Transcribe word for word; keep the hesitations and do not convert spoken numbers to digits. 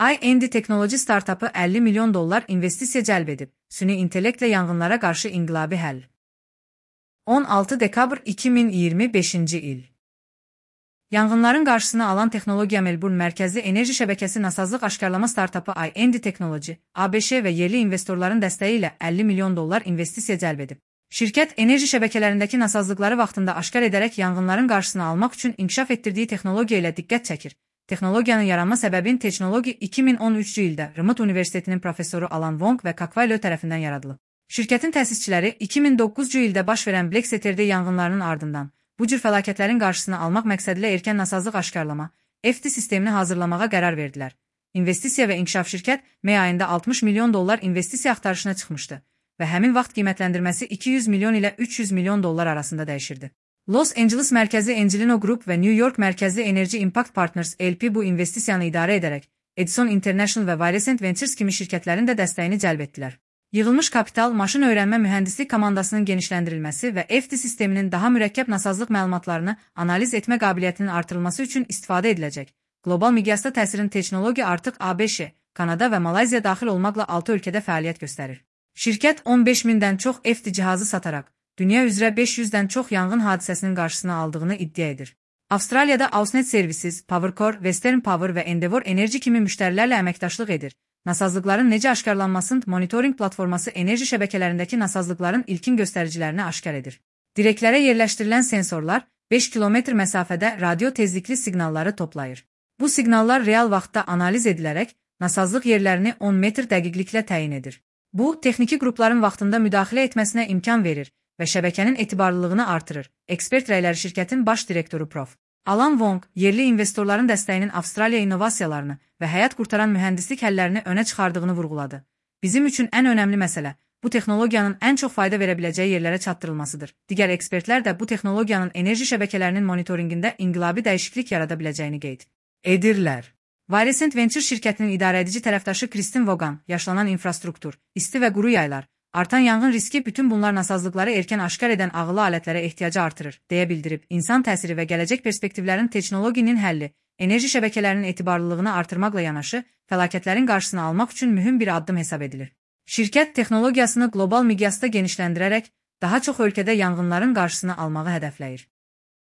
iEndi Teknoloji startapı əlli milyon dollar investisiya cəlb edib, süni intellektlə yanğınlara qarşı inqilabi həll. on altı dekabr iki min iyirmi beşinci il. Yanğınların qarşısını alan texnologiya Melbourne mərkəzli enerji şəbəkəsi nasazlıq aşkarlama startapı iEndi Technology, A B Ş və yerli investorların dəstəyi ilə əlli milyon dollar investisiya cəlb edib. Şirkət enerji şəbəkələrindəki nasazlıqları vaxtında aşkar edərək yanğınların qarşısını almaq üçün inkişaf etdirdiyi texnologiya ilə diqqət çəkir. Texnologiyanın yaranma səbəbin Technology iki min on üçüncü ildə Remote Universitetinin professoru Alan Wong və Kakvailo tərəfindən yaradılıb. Şirkətin təsisçiləri iki min doqquzuncu ildə baş verən Black Saturday yanğınlarının ardından bu cür fəlakətlərin qarşısını almaq məqsədilə erkən nasazlıq aşkarlama, F T sistemini hazırlamağa qərar verdilər. İnvestisiya və inkişaf şirkət May ayında altmış milyon dollar investisiya axtarışına çıxmışdı və həmin vaxt qiymətləndirməsi iki yüz milyon ilə üç yüz milyon dollar arasında dəyişirdi. Los Angeles mərkəzi Angelino Group və New York mərkəzi Energy Impact Partners L P bu investisiyanı idarə edərək Edison International və Virescent Ventures kimi şirkətlərin də dəstəyini cəlb etdilər. Yığılmış kapital, maşın öyrənmə mühəndislik komandasının genişləndirilməsi və F T sisteminin daha mürəkkəb nasazlıq məlumatlarını analiz etmə qabiliyyətinin artırılması üçün istifadə ediləcək. Qlobal miqyasda təsirin texnologiya artıq A B Ş, Kanada və Malayziya daxil olmaqla altı ölkədə fəaliyyət göstərir. Şirkət on beş mindən çox F T cihazı sataraq, dünya üzrə beş yüzdən çox yanğın hadisəsinin qarşısını aldığını iddia edir. Avstraliyada Ausnet Services, PowerCore, Western Power və Endeavour Energy kimi müştərilərlə əməkdaşlıq edir. Nasazlıqların necə aşkarlanmasının monitoring platforması enerji şəbəkələrindəki nasazlıqların ilkin göstəricilərini aşkar edir. Direklərə yerləşdirilən sensorlar beş kilometr məsafədə radio tezlikli siqnalları toplayır. Bu siqnallar real vaxtda analiz edilərək nasazlıq yerlərini on metr dəqiqliklə təyin edir. Bu, texniki qrupların vaxtında müdaxilə etməsinə imkan verir və şəbəkənin etibarlılığını artırır. Ekspert rəyləri şirkətin baş direktoru Prof Alan Wong, yerli investorların dəstəyinin Avstraliya innovasiyalarını və həyat qurtaran mühəndislik həllərini önə çıxardığını vurğuladı. Bizim üçün ən önəmli məsələ bu texnologiyanın ən çox fayda verə biləcəyi yerlərə çatdırılmasıdır. Digər ekspertlər də bu texnologiyanın enerji şəbəkələrinin monitorinqində inqilabi dəyişiklik yarada biləcəyini qeyd edirlər. Virescent Ventures şirkətinin idarəedici tərəfdaşı Kristin Vogan, yaşlanan infrastruktur, isti və quru yaylar, artan yanğın riski bütün bunlar nasazlıqları erkən aşkar edən ağıllı alətlərə ehtiyacı artırır, deyə bildirib. İnsan təsiri və gələcək perspektivlərin texnologinin həlli, enerji şəbəkələrinin etibarlılığını artırmaqla yanaşı, fəlakətlərin qarşısını almaq üçün mühüm bir addım hesab edilir. Şirkət texnologiyasını qlobal miqyasda genişləndirərək, daha çox ölkədə yanğınların qarşısını almağı hədəfləyir.